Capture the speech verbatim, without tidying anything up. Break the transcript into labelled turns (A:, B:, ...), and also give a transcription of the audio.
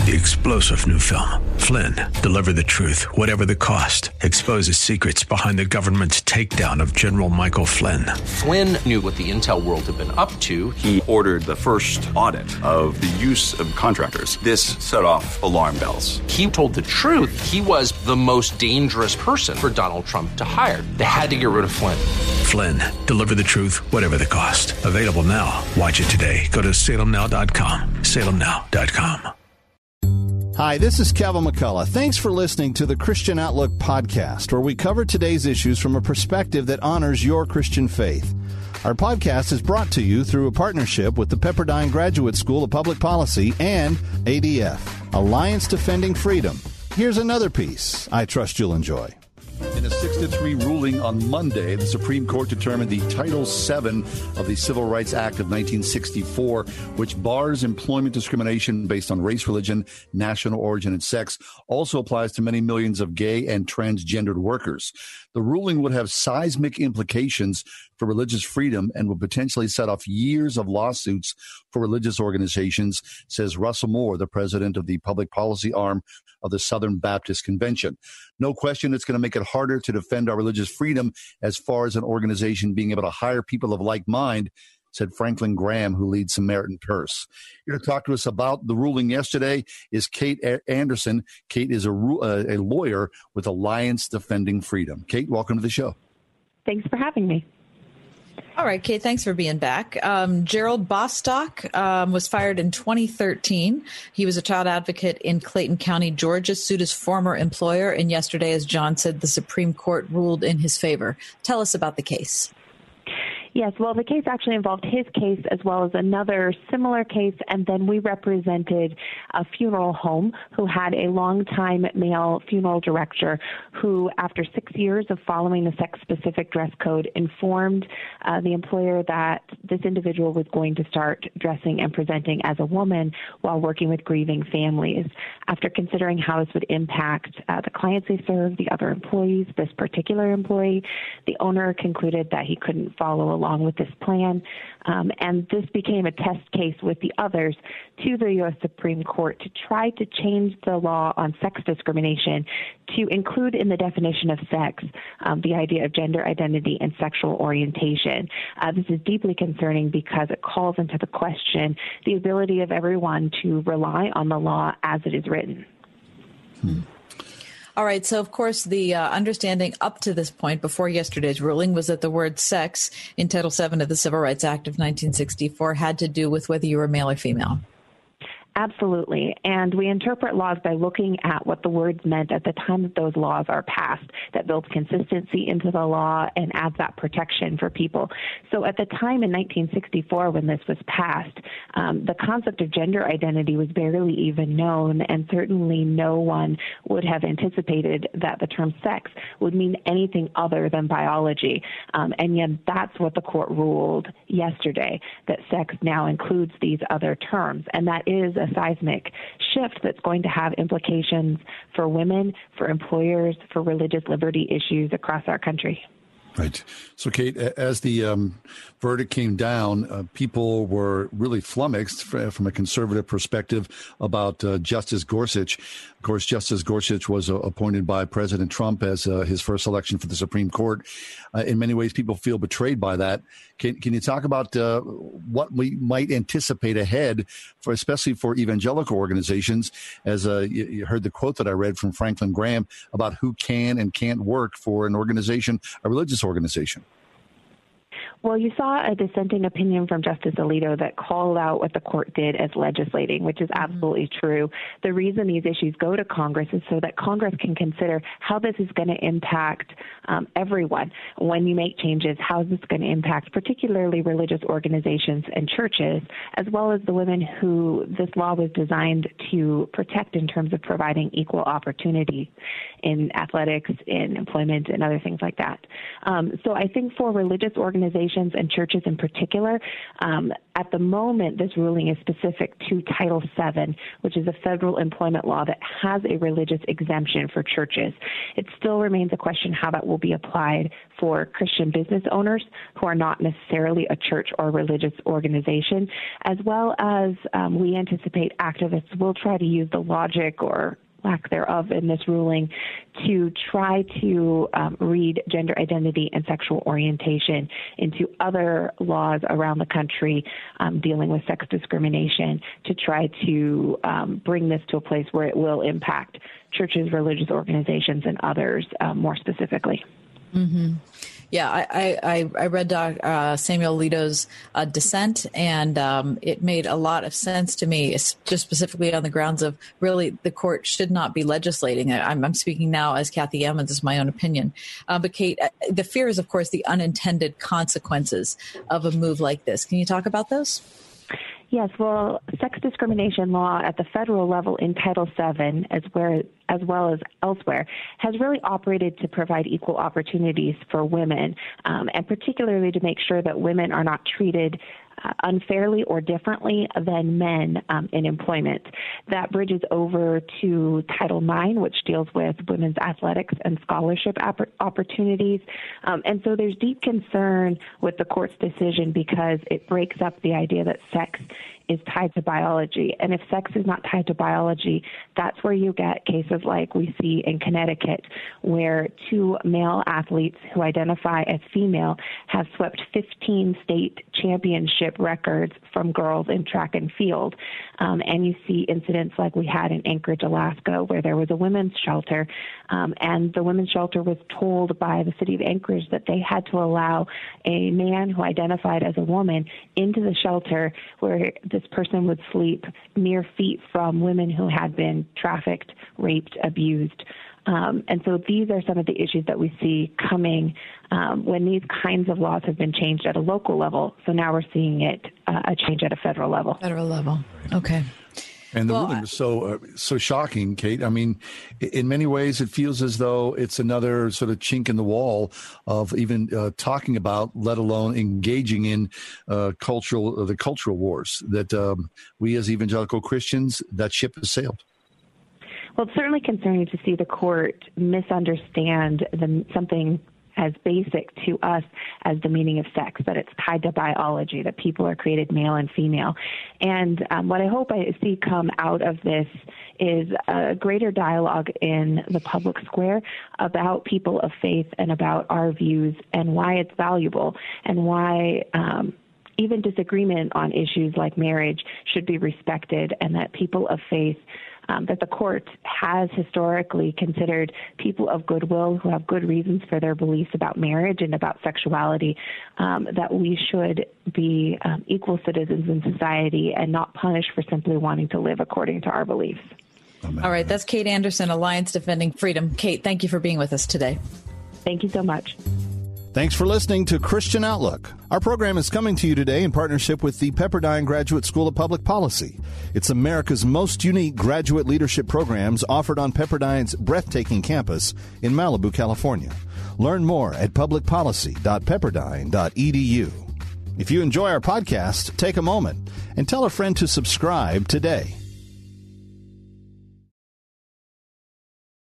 A: The explosive new film, Flynn, deliver the truth, whatever the cost, exposes secrets behind the government's takedown of General Michael Flynn.
B: Flynn knew what the intel world had been up to.
C: He ordered the first audit of the use of contractors. This set off alarm bells.
B: He told the truth. He was the most dangerous person for Donald Trump to hire. They had to get rid of Flynn.
A: Flynn, deliver the truth, whatever the cost. Available now. Watch it today. Go to salem now dot com. salem now dot com.
D: Hi, this is Kevin McCullough. Thanks for listening to the Christian Outlook podcast, where we cover today's issues from a perspective that honors your Christian faith. Our podcast is brought to you through a partnership with the Pepperdine Graduate School of Public Policy and A D F, Alliance Defending Freedom. Here's another piece I trust you'll enjoy.
E: In a six to three ruling on Monday, the Supreme Court determined the Title seven of the Civil Rights Act of nineteen sixty-four, which bars employment discrimination based on race, religion, national origin, and sex, also applies to many millions of gay and transgendered workers. The ruling would have seismic implications for religious freedom and would potentially set off years of lawsuits for religious organizations, says Russell Moore, the president of the public policy arm of the Southern Baptist Convention. No question it's going to make it harder to defend our religious freedom as far as an organization being able to hire people of like mind, said Franklin Graham, who leads Samaritan Purse. Here to talk to us about the ruling yesterday is Kate Anderson. Kate is a, uh, a lawyer with Alliance Defending Freedom. Kate, welcome to the show.
F: Thanks for having me.
G: All right, Kate, thanks for being back. Um, Gerald Bostock um, was fired in twenty thirteen. He was a child advocate in Clayton County, Georgia, sued his former employer. And yesterday, as John said, the Supreme Court ruled in his favor. Tell us about the case.
F: Yes, well, the case actually involved his case as well as another similar case, and then we represented a funeral home who had a longtime male funeral director who, after six years of following the sex-specific dress code, informed uh, the employer that this individual was going to start dressing and presenting as a woman while working with grieving families. After considering how this would impact uh, the clients they serve, the other employees, this particular employee, the owner concluded that he couldn't follow along along with this plan, um, and this became a test case with the others to the U S Supreme Court to try to change the law on sex discrimination to include in the definition of sex um, the idea of gender identity and sexual orientation. Uh, this is deeply concerning because it calls into the question the ability of everyone to rely on the law as it is written.
G: Hmm. All right. So, of course, the uh, understanding up to this point before yesterday's ruling was that the word sex in Title seven of the Civil Rights Act of nineteen sixty-four had to do with whether you were male or female.
F: Absolutely. And we interpret laws by looking at what the words meant at the time that those laws are passed. That builds consistency into the law and adds that protection for people. So at the time in nineteen sixty-four, when this was passed, um, the concept of gender identity was barely even known, and certainly no one would have anticipated that the term sex would mean anything other than biology. Um, and yet that's what the court ruled yesterday, that sex now includes these other terms. And that is a seismic shift that's going to have implications for women, for employers, for religious liberty issues across our country.
E: Right. So, Kate, as the um, verdict came down, uh, people were really flummoxed from a conservative perspective about uh, Justice Gorsuch. Of course, Justice Gorsuch was uh, appointed by President Trump as uh, his first election for the Supreme Court. Uh, in many ways, people feel betrayed by that. Can, can you talk about uh, what we might anticipate ahead, for especially for evangelical organizations, as uh, you, you heard the quote that I read from Franklin Graham about who can and can't work for an organization, a religious organization?
F: Well, you saw a dissenting opinion from Justice Alito that called out what the court did as legislating, which is absolutely mm-hmm. true. The reason these issues go to Congress is so that Congress can consider how this is going to impact um, everyone. When you make changes, how is this going to impact particularly religious organizations and churches, as well as the women who this law was designed to protect in terms of providing equal opportunity in athletics, in employment, and other things like that. Um, so I think for religious organizations, organizations and churches in particular. Um, at the moment, this ruling is specific to Title seven, which is a federal employment law that has a religious exemption for churches. It still remains a question how that will be applied for Christian business owners who are not necessarily a church or religious organization, as well as um, we anticipate activists will try to use the logic or lack thereof in this ruling to try to um, read gender identity and sexual orientation into other laws around the country um, dealing with sex discrimination to try to um, bring this to a place where it will impact churches, religious organizations, and others uh, more specifically.
G: Mm-hmm. Yeah, I, I, I read uh, Samuel Alito's uh, dissent, and um, it made a lot of sense to me, just specifically on the grounds of really the court should not be legislating. I'm, I'm speaking now as Kathy Emmons, this is my own opinion. Uh, but Kate, the fear is, of course, the unintended consequences of a move like this. Can you talk about those?
F: Yes, well, sex discrimination law at the federal level in Title seven, as, where, as well as elsewhere, has really operated to provide equal opportunities for women, um, and particularly to make sure that women are not treated uh, unfairly or differently than men um, in employment. That bridges over to Title nine, which deals with women's athletics and scholarship opp- opportunities. Um, and so there's deep concern with the court's decision because it breaks up the idea that sex is tied to biology. And if sex is not tied to biology, that's where you get cases like we see in Connecticut, where two male athletes who identify as female have swept fifteen state championship records from girls in track and field. Um, and you see incidents like we had in Anchorage, Alaska, where there was a women's shelter, um, and the women's shelter was told by the city of Anchorage that they had to allow a man who identified as a woman into the shelter where this person would sleep mere feet from women who had been trafficked, raped, abused. Um, and so these are some of the issues that we see coming um, when these kinds of laws have been changed at a local level. So now we're seeing it uh, a change at a federal level.
G: Federal level. Okay.
E: And the
G: well,
E: ruling was so uh, so shocking, Kate. I mean, in many ways, it feels as though it's another sort of chink in the wall of even uh, talking about, let alone engaging in uh, cultural uh, the cultural wars that um, we as evangelical Christians, that ship has sailed.
F: Well, it's certainly concerning to see the court misunderstand the, something as basic to us as the meaning of sex, that it's tied to biology, that people are created male and female. And um, what I hope I see come out of this is a greater dialogue in the public square about people of faith and about our views and why it's valuable and why um, even disagreement on issues like marriage should be respected, and that people of faith Um, that the court has historically considered people of goodwill who have good reasons for their beliefs about marriage and about sexuality, um, that we should be um, equal citizens in society and not punished for simply wanting to live according to our beliefs.
G: All right, that's Kate Anderson, Alliance Defending Freedom. Kate, thank you for being with us today.
F: Thank you so much.
D: Thanks for listening to Christian Outlook. Our program is coming to you today in partnership with the Pepperdine Graduate School of Public Policy. It's America's most unique graduate leadership programs offered on Pepperdine's breathtaking campus in Malibu, California. Learn more at public policy dot pepperdine dot e d u. If you enjoy our podcast, take a moment and tell a friend to subscribe today.